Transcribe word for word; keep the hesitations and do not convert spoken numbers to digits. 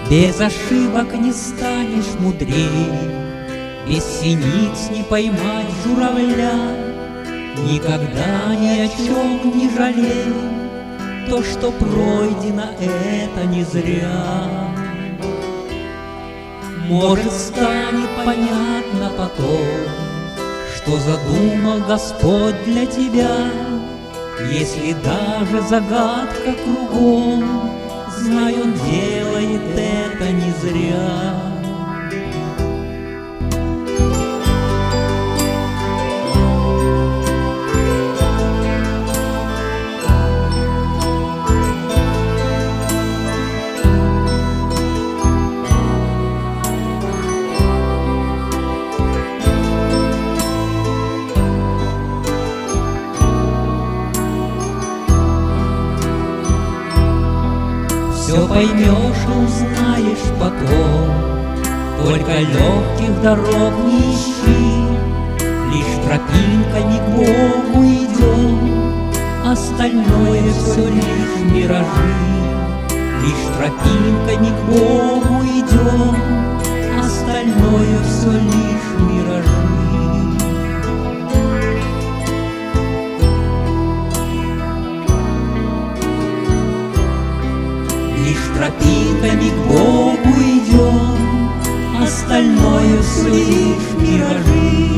Без ошибок не станешь мудрее, без синиц не поймать журавля. Никогда ни о чем не жалей, то, что пройдено, это не зря. Может, станет понятно потом, что задумал Господь для тебя, если даже загадка кругом, знай, Он делает это не зря. Все поймешь и узнаешь потом, только легких дорог не ищи. Лишь тропинками к Богу идем, остальное все лишь миражи. Лишь тропинками к Богу идем, остальное все лишь миражи. Лишь тропинками к Богу идем, остальное все лишь миражи.